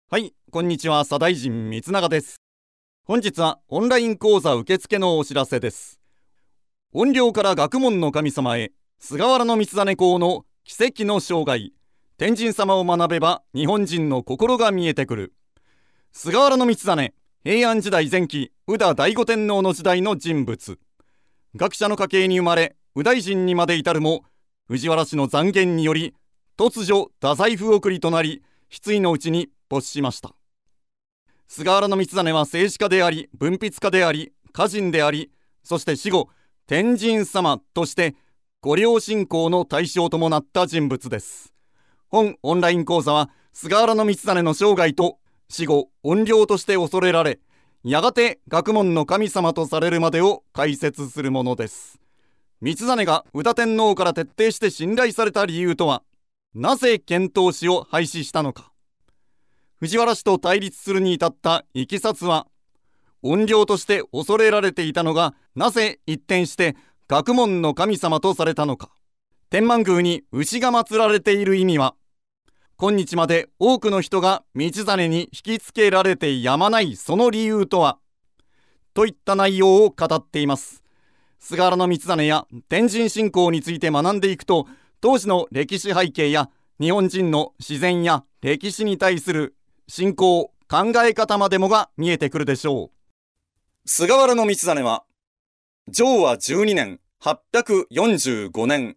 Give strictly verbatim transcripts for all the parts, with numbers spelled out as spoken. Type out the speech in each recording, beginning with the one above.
はい、こんにちは、左大臣光永です。本日はオンライン講座受付のお知らせです。怨霊から学問の神様へ、菅原道真公の奇跡の生涯、天神様を学べば日本人の心が見えてくる。菅原道真、平安時代前期、宇田醍醐天皇の時代の人物。学者の家系に生まれ、右大臣にまで至るも、藤原氏の讒言により、突如太宰府送りとなり、失意のうちに没しました。菅原道真は政治家であり、文筆家であり、歌人であり、そして死後、天神様として御陵信仰の対象ともなった人物です。本オンライン講座は、菅原道真の生涯と死後、怨霊として恐れられ、やがて学問の神様とされるまでを解説するものです。道真が宇多天皇から徹底して信頼された理由とは、なぜ遣唐使を廃止したのか。藤原氏と対立するに至ったいきさつは、怨霊として恐れられていたのがなぜ一転して学問の神様とされたのか。天満宮に牛が祀られている意味は、今日まで多くの人が道真に引きつけられてやまないその理由とは、といった内容を語っています。菅原道真や天神信仰について学んでいくと、当時の歴史背景や日本人の自然や歴史に対する信仰、考え方までもが見えてくるでしょう。菅原道真は昭和じゅうにねんはっぴゃくよんじゅうごねん、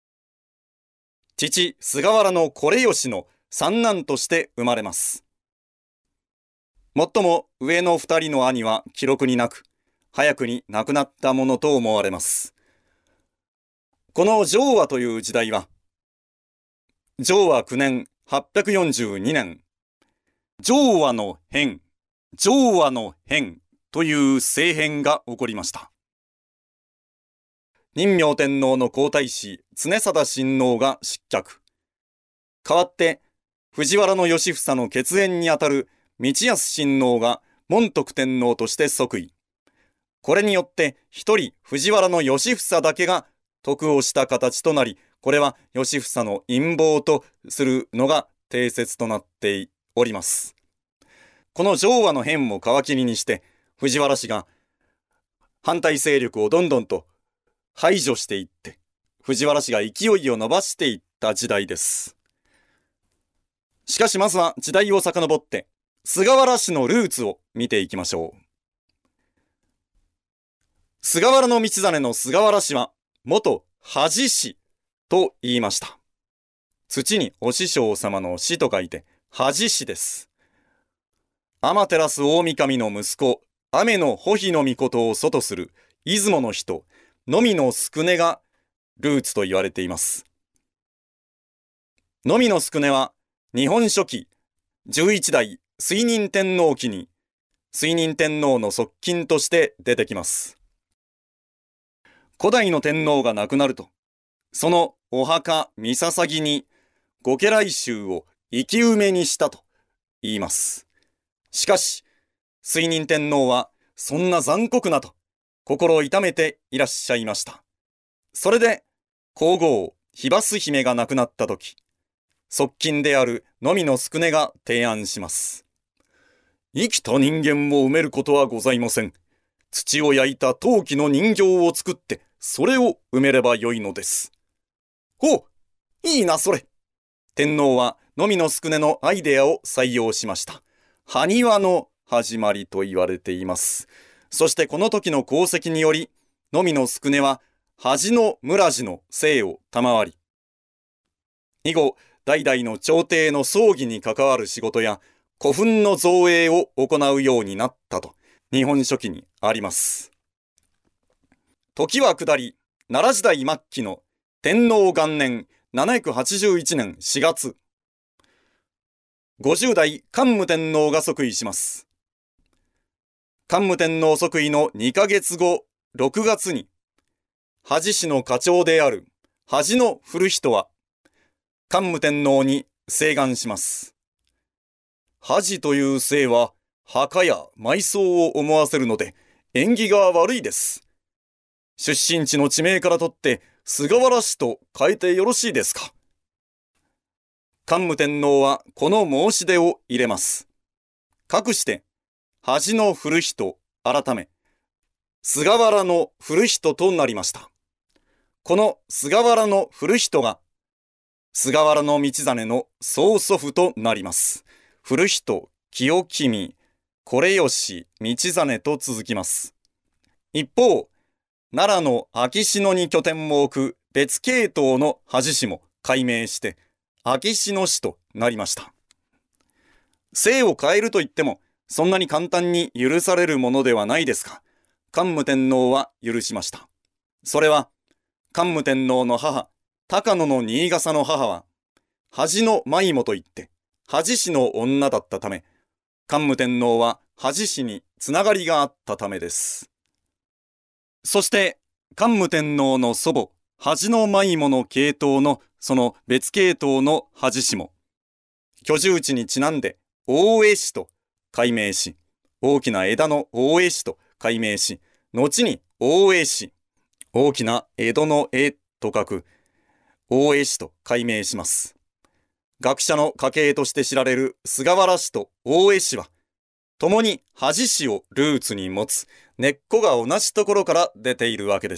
父菅原の惟義の三男として生まれます。もっとも上の二人の兄は記録になく、早くに亡くなったものと思われます。この昭和という時代は、昭和くねんはっぴゃくよんじゅうにねん、昭和の変、昭和の変という政変が起こりました。仁明天皇の皇太子常貞親王が失脚。代わって藤原義房の血縁にあたる道康親王が文徳天皇として即位。これによって一人藤原義房だけが得をした形となり、これは義房の陰謀とするのが定説となっております。この昭和の変を皮切りにして、藤原氏が反対勢力をどんどんと排除していって、藤原氏が勢いを伸ばしていった時代です。しかしまずは時代を遡って、菅原氏のルーツを見ていきましょう。菅原道真の菅原氏は、元恥氏と言いました。土にお師匠様の師と書いて、恥氏です。天照大神の息子、雨の保秘の御事を祖とする出雲の人、野見の宿根がルーツと言われています。野見の宿根は、日本書紀じゅういち代推認天皇期に、推認天皇の側近として出てきます。古代の天皇が亡くなると、そのお墓御捧に御家来衆を生き埋めにしたと言います。しかし、推認天皇はそんな残酷なと心を痛めていらっしゃいました。それで皇后妃バス姫が亡くなったとき、側近である野見の宿根が提案します。生きた人間を埋めることはございません。土を焼いた陶器の人形を作って、それを埋めればよいのです。ほう、いいなそれ。天皇は野見の宿根のアイデアを採用しました。埴輪の始まりと言われています。そしてこの時の功績により、野見の宿根は恥の村地の姓を賜り、以後代々の朝廷の葬儀に関わる仕事や古墳の造営を行うようになったと日本書紀にあります。時は下り、奈良時代末期の天皇元年ななひゃくはちじゅういちねんしがつ、ごじゅう代桓武天皇が即位します。桓武天皇即位のにかげつご、ろくがつに、恥氏の家長である恥の古人は、桓武天皇に請願します。恥という姓は、墓や埋葬を思わせるので、縁起が悪いです。出身地の地名から取って、菅原氏と変えてよろしいですか。桓武天皇はこの申し出を入れます。 かくして恥の古人改め菅原の古人となりました。この菅原の古人が菅原道真の曽祖父となります。古人清君惟義道真と続きます。一方、奈良の秋篠に拠点を置く別系統の恥氏も改名して秋篠氏となりました。姓を変えると言ってもそんなに簡単に許されるものではないですが、桓武天皇は許しました。それは桓武天皇の母高野の新笠の母は恥の舞母といって恥氏の女だったため、桓武天皇は恥氏につながりがあったためです。そして桓武天皇の祖母恥の舞母の系統のその別系統の恥氏も居住地にちなんで大江氏と改名し、大きな枝の大江氏と改名し、後に大江氏、大きな江戸の江と書く大江氏と改名します。学者の家系として知られる菅原氏と大江氏は共に恥氏をルーツに持つ根っこが同じところから出ているわけです。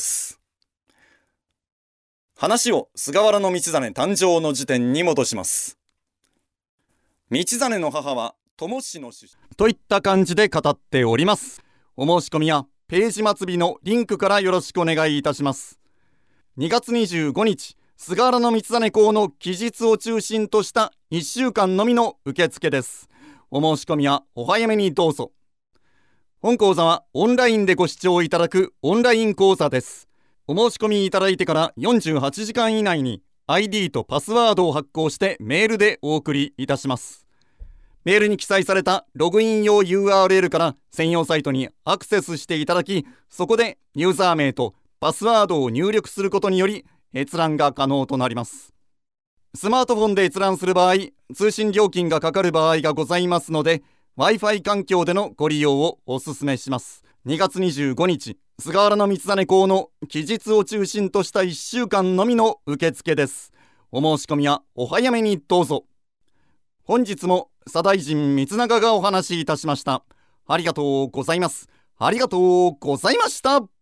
話を菅原道真誕生の時点に戻します。道真の母は友氏の出身といった感じで語っております。お申し込みはページ末尾のリンクからよろしくお願いいたします。にがつにじゅうごにち、菅原道真公の記述を中心としたいっしゅうかんのみの受付です。お申し込みはお早めにどうぞ。本講座はオンラインでご視聴いただくオンライン講座です。お申し込みいただいてからよんじゅうはちじかん以内に アイディー とパスワードを発行してメールでお送りいたします。メールに記載されたログイン用 ユーアールエル から専用サイトにアクセスしていただき、そこでユーザー名とパスワードを入力することにより閲覧が可能となります。スマートフォンで閲覧する場合、通信料金がかかる場合がございますので、Wi-Fi 環境でのご利用をお勧めします。にがつにじゅうごにち、菅原道真公の記述を中心としたいっしゅうかんのみの受付です。お申し込みはお早めにどうぞ。本日も左大臣光永がお話しいたしました。ありがとうございます。ありがとうございました。